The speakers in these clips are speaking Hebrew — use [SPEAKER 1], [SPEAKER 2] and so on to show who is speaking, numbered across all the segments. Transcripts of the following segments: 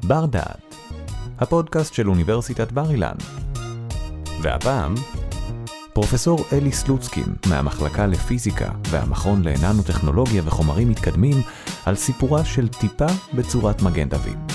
[SPEAKER 1] בר דעת, הפודקאסט של אוניברסיטת בר אילן. והפעם, פרופסור אלי סלוצקין מהמחלקה לפיזיקה והמכון לננו-טכנולוגיה וחומרים מתקדמים על סיפורה של טיפה בצורת מגן דוד.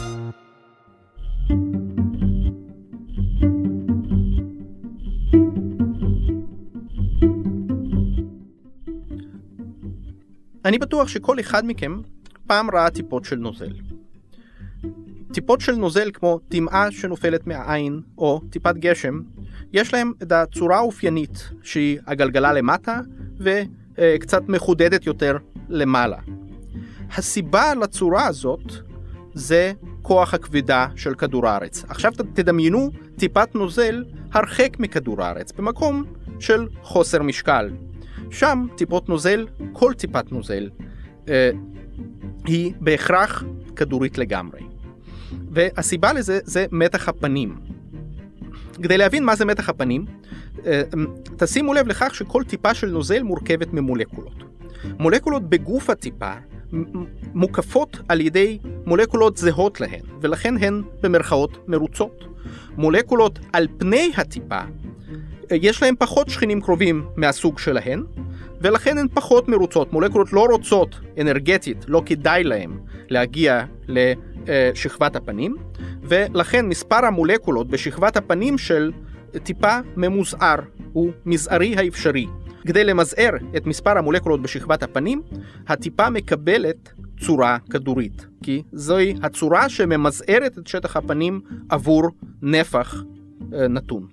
[SPEAKER 2] אני בטוח שכל אחד מכם פעם ראה טיפות של נוזל. טיפות של נוזל כמו טמאה שנופלת מהעין או טיפת גשם, יש להם את הצורה האופיינית שהיא הגלגלה למטה וקצת מחודדת יותר למעלה. הסיבה לצורה הזאת זה כוח הכבידה של כדור הארץ. עכשיו תדמיינו טיפת נוזל הרחק מכדור הארץ, במקום של חוסר משקל. שם טיפות נוזל, כל טיפת נוזל, היא בהכרח כדורית לגמרי. והסיבה לזה זה מתח הפנים. כדי להבין מה זה מתח הפנים, תשימו לב לכך שכל טיפה של נוזל מורכבת ממולקולות. מולקולות בגוף הטיפה מוקפות על ידי מולקולות זהות להן, ולכן הן במרכאות מרוצות. מולקולות על פני הטיפה, יש להן פחות שכנים קרובים מהסוג שלהן, ולכן הן פחות מרוצות. מולקולות לא רוצות אנרגטית, לא כדאי להן להגיע לשכבת הפנים, ולכן מספר המולקולות בשכבת הפנים של טיפה ממוזער, הוא מזערי האפשרי. כדי למזער את מספר המולקולות בשכבת הפנים, הטיפה מקבלת צורה כדורית, כי זוהי הצורה שממזערת את שטח הפנים עבור נפח נתון.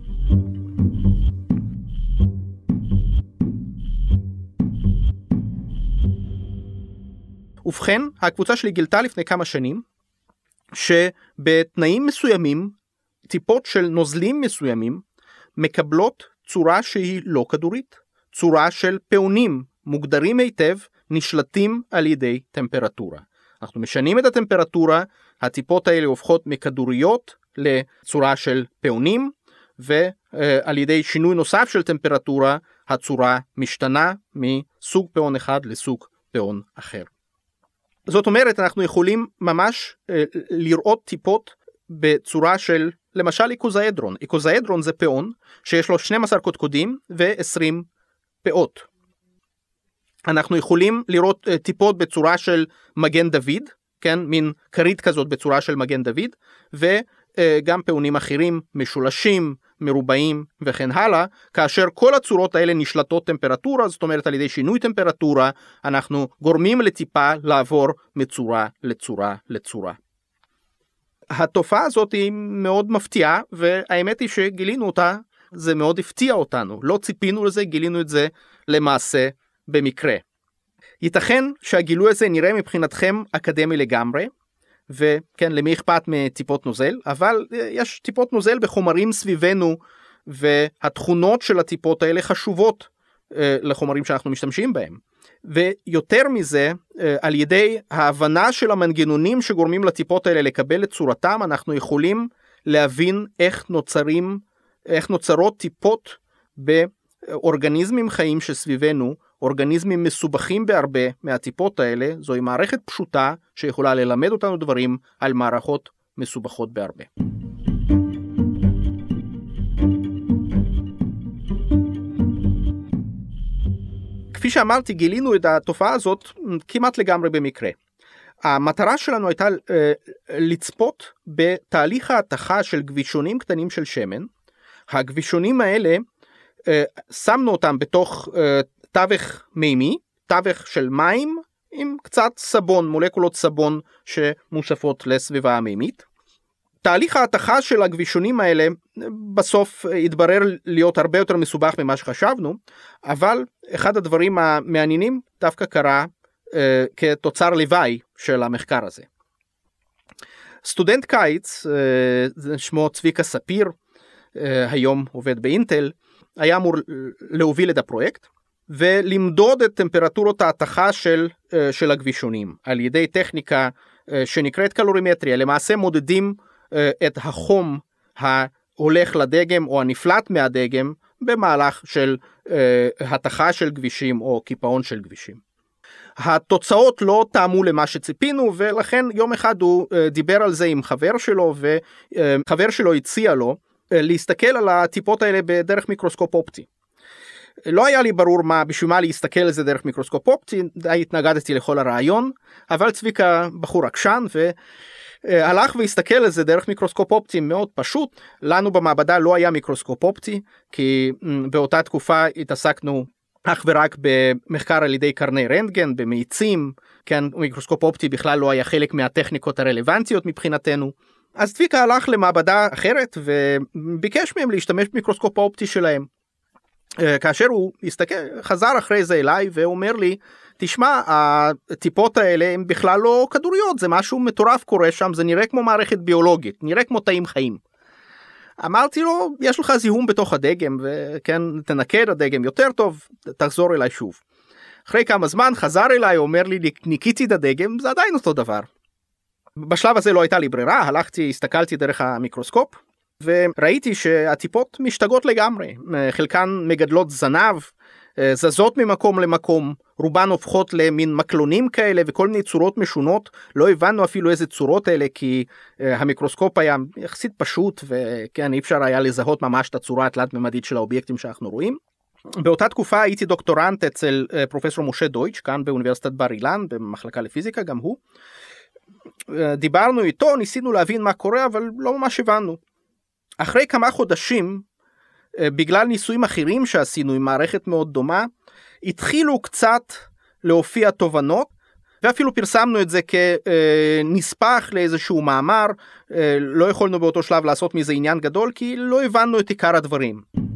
[SPEAKER 2] ובכן, הקבוצה שלי גילתה לפני כמה שנים, שבתנאים מסוימים, טיפות של נוזלים מסוימים, מקבלות צורה שהיא לא כדורית, צורה של פעונים מוגדרים היטב, נשלטים על ידי טמפרטורה. אנחנו משנים את הטמפרטורה, הטיפות האלה הופכות מכדוריות לצורה של פעונים, ועל ידי שינוי נוסף של טמפרטורה, הצורה משתנה מסוג פעון אחד לסוג פעון אחר. זאת אומרת, אנחנו יכולים ממש לראות טיפות בצורה של, למשל, איקוזאדרון. איקוזאדרון זה פעון שיש לו 12 קודקודים ו-20 פאות. אנחנו יכולים לראות טיפות בצורה של מגן דוד, כן, מין כרית כזאת בצורה של מגן דוד, וגם פעונים אחרים, משולשים, מרובעים וכן הלאה, כאשר כל הצורות האלה נשלטות טמפרטורה, זאת אומרת על ידי שינוי טמפרטורה, אנחנו גורמים לטיפה לעבור מצורה לצורה לצורה. התופעה הזאת היא מאוד מפתיעה, והאמת היא שגילינו אותה, זה מאוד הפתיע אותנו, לא ציפינו לזה, גילינו את זה למעשה במקרה. ייתכן שהגילוי הזה נראה מבחינתכם אקדמי לגמרי, וכן, למי אכפת מטיפות נוזל, אבל יש טיפות נוזל בחומרים סביבנו, והתכונות של הטיפות האלה חשובות לחומרים שאנחנו משתמשים בהם. ויותר מזה, על ידי ההבנה של המנגנונים שגורמים לטיפות האלה לקבל את צורתם, אנחנו יכולים להבין איך נוצרות טיפות באורגניזמים חיים שסביבנו, אורגניזמים מסובכים בהרבה מהטיפות האלה. זוהי מערכת פשוטה שיכולה ללמד אותנו דברים על מערכות מסובכות בהרבה. כפי שאמרתי, גילינו את התופעה הזאת כמעט לגמרי במקרה. המטרה שלנו הייתה לצפות בתהליך ההתכה של גבישונים קטנים של שמן. הגבישונים האלה, שמנו אותם בתוך תווך מימי, תווך של מים עם קצת סבון, מולקולות סבון שמוספות לסביבה המימית. תהליך ההתכה של הגבישונים האלה בסוף התברר להיות הרבה יותר מסובך ממה שחשבנו, אבל אחד הדברים המעניינים דווקא קרה כתוצר לוואי של המחקר הזה. סטודנט קיץ, שמו צביקה ספיר, היום עובד באינטל, היה אמור להוביל את הפרויקט, ולמדוד את טמפרטורות ההתכה של הגבישונים, על ידי טכניקה שנקראת קלורימטריה. למעשה מודדים את החום ההולך לדגם או הנפלט מהדגם במהלך של התכה של גבישים או קיפאון של גבישים. התוצאות לא טעמו למה שציפינו, ולכן יום אחד הוא דיבר על זה עם חבר שלו, וחבר שלו הציע לו להסתכל על הטיפות האלה בדרך מיקרוסקופ אופטי. לא היה לי ברור בשביל מה להסתכל על זה דרך מיקרוסקופ אופטי, התנגדתי לכל הרעיון, אבל צביקה בחור עקשן והלך והסתכל על זה דרך מיקרוסקופ אופטי מאוד פשוט. לנו במעבדה לא היה מיקרוסקופ אופטי, כי באותה תקופה התעסקנו אך ורק במחקר על ידי קרני רנטגן, במאיצים, כן, מיקרוסקופ אופטי בכלל לא היה חלק מהטכניקות הרלוונטיות מבחינתנו. אז צביקה הלך למעבדה אחרת וביקש מהם להשתמש במיקרוסקופ האופטי שלהם. כאשר הוא חזר אחרי זה אליי ואומר לי, תשמע, הטיפות האלה הם בכלל לא כדוריות, זה משהו מטורף קורה שם, זה נראה כמו מערכת ביולוגית, נראה כמו תאים חיים. אמרתי לו, יש לך זיהום בתוך הדגם, וכן, תנקה את הדגם יותר טוב, תחזור אליי שוב. אחרי כמה זמן חזר אליי, אומר לי, ניקיתי את הדגם, זה עדיין אותו דבר. בשלב הזה לא הייתה לי ברירה, הסתכלתי דרך המיקרוסקופ, וראיתי שהטיפות משתגעות לגמרי, חלקן מגדלות זנב, זזות ממקום למקום, רובן הופכות למין מקלונים כאלה וכל מיני צורות משונות, לא הבנו אפילו איזה צורות אלה, כי המיקרוסקופ היה יחסית פשוט, וכן, אי אפשר היה לזהות ממש את הצורה התלת-ממדית של האובייקטים שאנחנו רואים. באותה תקופה הייתי דוקטורנט אצל פרופסור משה דויטש, כאן באוניברסיטת בר אילן, במחלקה לפיזיקה, גם הוא. דיברנו איתו, ניסינו להבין מה קורה, אבל לא ממש הבנו. אחרי כמה חודשים, בגלל ניסויים אחרים שעשינו עם מערכת מאוד דומה, התחילו קצת להופיע תובנות, ואפילו פרסמנו את זה כנספח לאיזשהו מאמר. לא יכולנו באותו שלב לעשות מזה עניין גדול, כי לא הבנו את עיקר הדברים.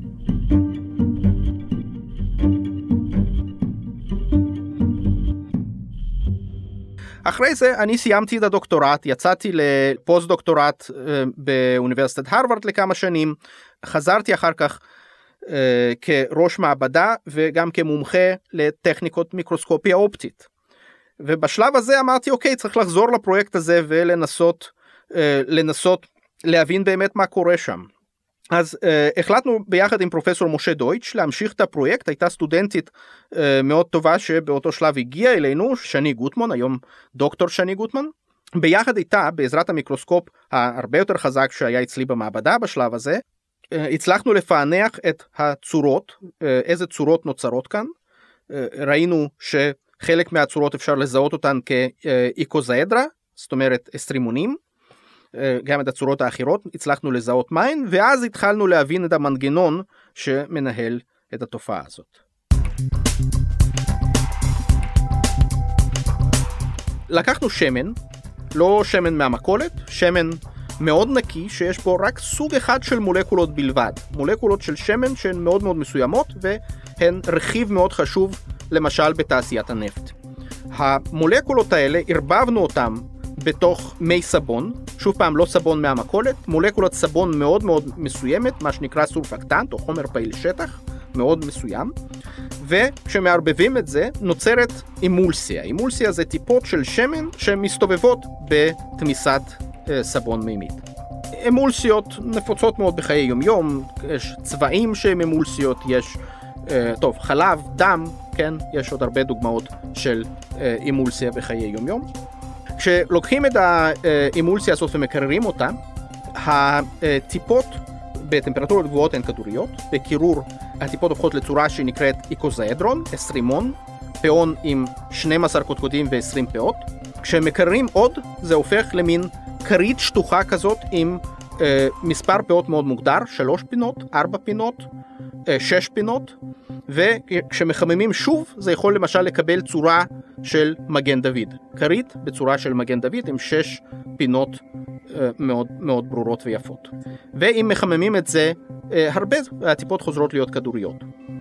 [SPEAKER 2] אחרי זה אני סיימתי את הדוקטורט, יצאתי לפוסט דוקטורט באוניברסיטת הרווארד לכמה שנים, חזרתי אחר כך כראש מעבדה וגם כמומחה לטכניקות מיקרוסקופיה אופטית. ובשלב הזה אמרתי, אוקיי, צריך לחזור לפרויקט הזה ולנסות להבין באמת מה קורה שם. אז החלטנו ביחד עם פרופסור משה דויטש להמשיך את הפרויקט. הייתה סטודנטית מאוד טובה שבאותו שלב הגיעה אלינו, שני גוטמן, היום דוקטור שני גוטמן. ביחד איתה, בעזרת המיקרוסקופ הרבה יותר חזק שהיה אצלי במעבדה בשלב הזה, הצלחנו לפענח את הצורות, איזה צורות נוצרות כאן. ראינו שחלק מהצורות אפשר לזהות אותן כאיקוזאדרה, זאת אומרת אסטרימונים. גם את הצורות האחרות הצלחנו לזהות מהן, ואז התחלנו להבין את המנגנון שמנהל את התופעה הזאת. לקחנו שמן, לא שמן מהמכולת, שמן מאוד נקי שיש בו רק סוג אחד של מולקולות בלבד, מולקולות של שמן שהן מאוד מאוד מסוימות והן רכיב מאוד חשוב למשל בתעשיית הנפט. המולקולות האלה הרבבנו אותם בתוך מי סבון, שוב פעם לא סבון מהמכולת, מולקולת סבון מאוד מאוד מסוימת, מה שנקרא סורפקטנט או חומר פעיל שטח מאוד מסוים, וכשמערבבים את זה נוצרת אימולסיה. אימולסיה זה טיפות של שמן שמסתובבות בתמיסת סבון מימית. אימולסיות נפוצות מאוד בחיי יומיום, יש צבעים שהם אימולסיות, יש חלב, דם, כן, יש עוד הרבה דוגמאות של אימולסיה בחיי יומיום. כשלוקחים את האימולסיה הזאת ומקררים אותה, הטיפות בטמפרטורות גבוהות הן כדוריות, בקירור הטיפות הופכות לצורה שנקראת איקוזאדרון, אסטרימון, פאון עם 12 קודקודים ו20 פאות. כשמקררים עוד זה הופך למין כרית שטוחה כזאת עם מספר פאות מאוד מוגדר, 3 פינות, 4 פינות, 6 פינות, וכשמחממים שוב זה יכול למשל לקבל צורה של מגן דוד, כרית בצורה של מגן דוד עם 6 פינות מאוד מאוד ברורות ויפות. ואם מחממים את זה הרבה, הטיפות חוזרות להיות כדוריות.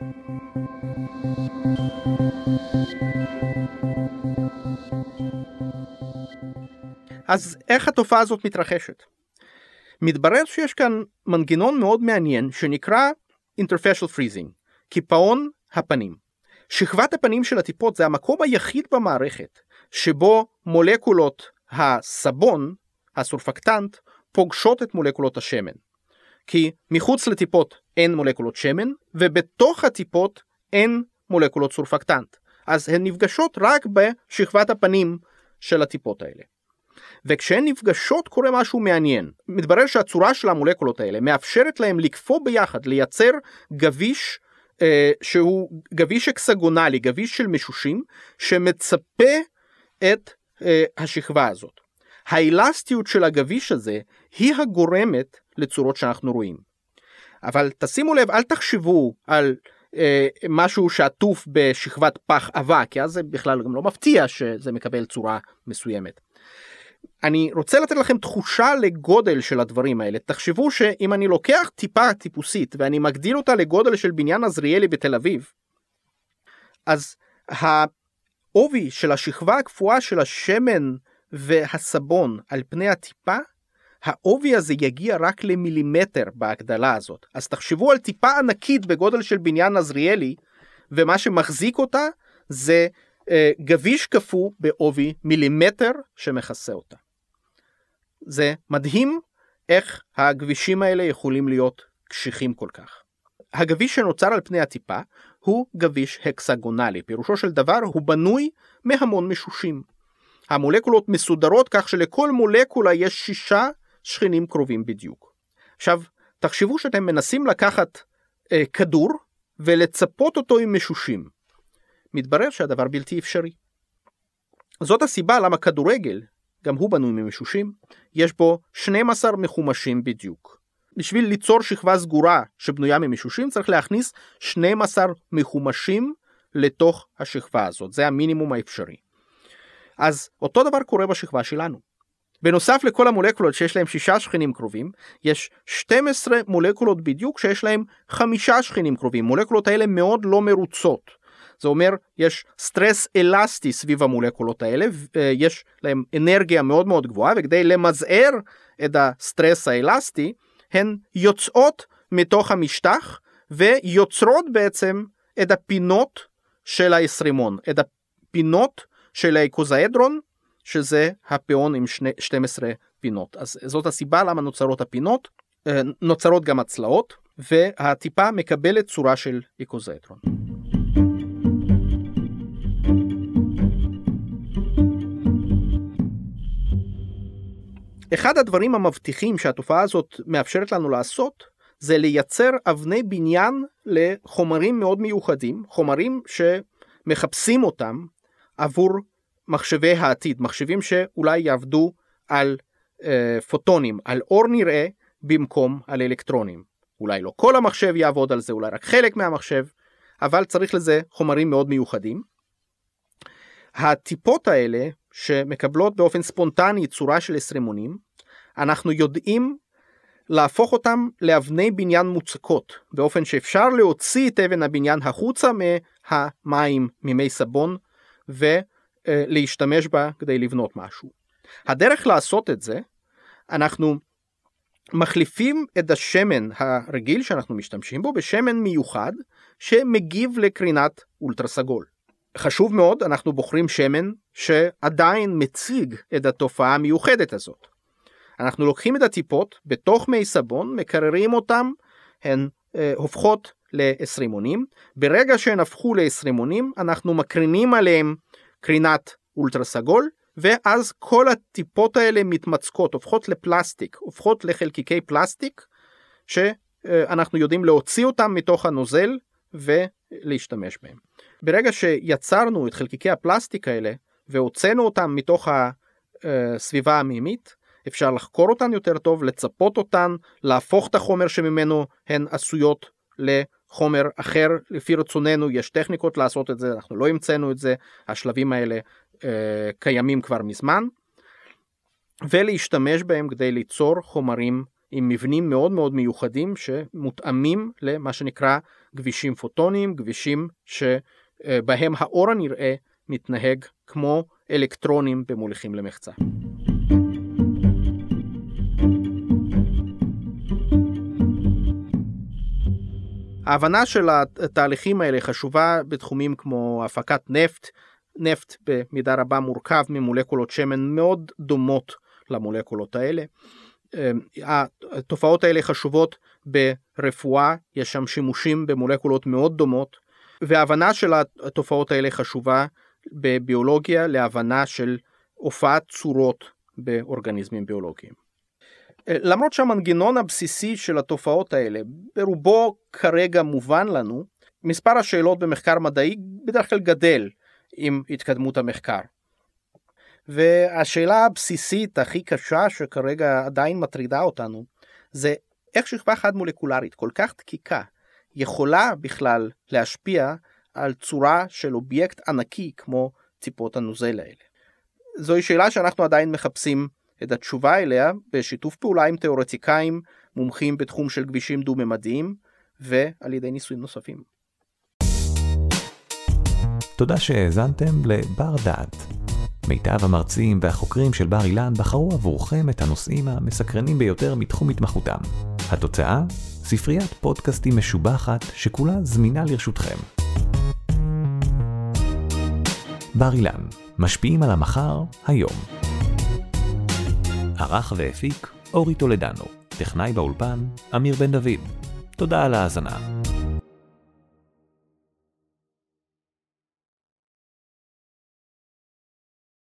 [SPEAKER 2] אז איך התופעה הזאת מתרחשת? מתברר שיש כאן מנגנון מאוד מעניין שנקרא interfacial freezing, קיפאון הפנים. שכבת הפנים של הטיפות זה המקום היחיד במערכת שבו מולקולות הסבון, הסורפקטנט, פוגשות את מולקולות השמן. כי מחוץ לטיפות אין מולקולות שמן, ובתוך הטיפות אין מולקולות סורפקטנט. אז הן נפגשות רק בשכבת הפנים של הטיפות האלה. וכשהן נפגשות קורה משהו מעניין. מתברר שהצורה של המולקולות האלה מאפשרת להם לקפוא ביחד, לייצר גביש שהוא גביש אקסגונלי, גביש של משושים, שמצפה את השכבה הזאת. האלסטיות של הגביש הזה היא הגורמת לצורות שאנחנו רואים. אבל תשימו לב, אל תחשבו על משהו שעטוף בשכבת פח אבק, כי אז זה בכלל גם לא מפתיע שזה מקבל צורה מסוימת. אני רוצה לתת לכם תחושה לגודל של הדברים האלה. תחשבו שאם אני לוקח טיפה טיפוסית ואני מגדיל אותה לגודל של בניין עזריאלי בתל אביב, אז העובי של השכבה הקפואה של השמן והסבון על פני הטיפה, העובי הזה יגיע רק למילימטר בהגדלה הזאת. אז תחשבו על טיפה ענקית בגודל של בניין עזריאלי, ומה שמחזיק אותה זה גביש קפוא בעובי מילימטר שמכסה אותה. זה מדהים איך הגבישים האלה יכולים להיות קשיחים כל כך. הגביש שנוצר על פני הטיפה הוא גביש הקסגונלי. פירושו של דבר הוא בנוי מהמון משושים. המולקולות מסודרות כך שלכל מולקולה יש 6 שכנים קרובים בדיוק. עכשיו, תחשבו שאתם מנסים לקחת כדור ולצפות אותו עם משושים. מתברר שהדבר בלתי אפשרי. זאת הסיבה למה כדורגל, גם הוא בנוי ממשושים, יש בו 12 מחומשים בדיוק. בשביל ליצור שכבה סגורה שבנויה ממשושים, צריך להכניס 12 מחומשים לתוך השכבה הזאת. זה המינימום האפשרי. אז אותו דבר קורה בשכבה שלנו. בנוסף לכל המולקולות שיש להם 6 שכנים קרובים, יש 12 מולקולות בדיוק שיש להם 5 שכנים קרובים. מולקולות האלה מאוד לא מרוצות. זה אומר, יש סטרס אלסטי סביב המולקולות האלה, יש להם אנרגיה מאוד מאוד גבוהה, וכדי למזער את הסטרס האלסטי, הן יוצאות מתוך המשטח, ויוצרות בעצם את הפינות של האסרימון, את הפינות של האיקוזהדרון, שזה הפיון עם 12 פינות. אז זאת הסיבה למה נוצרות הפינות, נוצרות גם הצלעות, והטיפה מקבלת צורה של איקוזהדרון. אחד הדברים המבטיחים שהתופעה הזאת מאפשרת לנו לעשות, זה לייצר אבני בניין לחומרים מאוד מיוחדים, חומרים שמחפשים אותם עבור מחשבי העתיד, מחשבים שאולי יעבדו על פוטונים, על אור נראה במקום על אלקטרונים. אולי לא כל המחשב יעבוד על זה, אולי רק חלק מהמחשב, אבל צריך לזה חומרים מאוד מיוחדים. הטיפות האלה שמקבלות באופן ספונטני צורה של אסרימונים, אנחנו יודעים להפוך אותם לאבני בניין מוצקות, באופן שאפשר להוציא את אבן הבניין החוצה מהמים, ממי סבון, ולהשתמש בה כדי לבנות משהו. הדרך לעשות את זה, אנחנו מחליפים את השמן הרגיל שאנחנו משתמשים בו, בשמן מיוחד שמגיב לקרינת אולטרסגול. חשוב מאוד, אנחנו בוחרים שמן שעדיין מציג את התופעה המיוחדת הזאת. אנחנו לוקחים את הטיפות בתוך מי סבון, מקררים אותם, הן הופכות לאסרימונים. ברגע שהן הפכו לאסרימונים, אנחנו מקרינים עליהם קרינת אולטרסגול, ואז כל הטיפות האלה מתמצקות, הופכות לפלסטיק, הופכות לחלקיקי פלסטיק, שאנחנו יודעים להוציא אותם מתוך הנוזל ולהשתמש בהם. ברגע שיצרנו את חלקיקי הפלסטיק האלה, והוצאנו אותם מתוך הסביבה המימית, אפשר לחקור אותן יותר טוב, לצפות אותן, להפוך את החומר שממנו הן עשויות לחומר אחר, לפי רצוננו. יש טכניקות לעשות את זה, אנחנו לא המצאנו את זה, השלבים האלה קיימים כבר מזמן, ולהשתמש בהם כדי ליצור חומרים עם מבנים מאוד מאוד מיוחדים, שמותאמים למה שנקרא גבישים פוטוניים, גבישים שבהם האור הנראה מתנהג כמו אלקטרונים במוליכים למחצה. ההבנה של התהליכים האלה חשובה בתחומים כמו הפקת נפט. נפט במידה רבה מורכב ממולקולות שמן מאוד דומות למולקולות האלה. התופעות האלה חשובות ברפואה, יש שם שימושים במולקולות מאוד דומות. וההבנה של התופעות האלה חשובה בביולוגיה להבנה של הופעת צורות באורגניזמים ביולוגיים. למרות שהמנגנון הבסיסי של התופעות האלה ברובו כרגע מובן לנו, מספר השאלות במחקר מדעי בדרך כלל גדל עם התקדמות המחקר. והשאלה הבסיסית הכי קשה שכרגע עדיין מטרידה אותנו, זה איך שכבה חד מולקולרית כל כך דקיקה יכולה בכלל להשפיע על צורה של אובייקט ענקי כמו ציפות הנוזל האלה. זוהי שאלה שאנחנו עדיין מחפשים את התשובה אליה בשיתוף פעולה עם תיאורטיקאים מומחים בתחום של כבישים דו-ממדיים ועל ידי ניסויים נוספים.
[SPEAKER 1] תודה שהאזנתם לבר דעת. מיטב המרצים והחוקרים של בר אילן בחרו עבורכם את הנושאים המסקרנים ביותר מתחום התמחותם. התוצאה? ספריית פודקאסטים משובחת שכולה זמינה לרשותכם. בר אילן, משפיעים על המחר היום. ערך והפיק אורי טולדנו, טכנאי באולפן אמיר בן דוד. תודה על ההאזנה.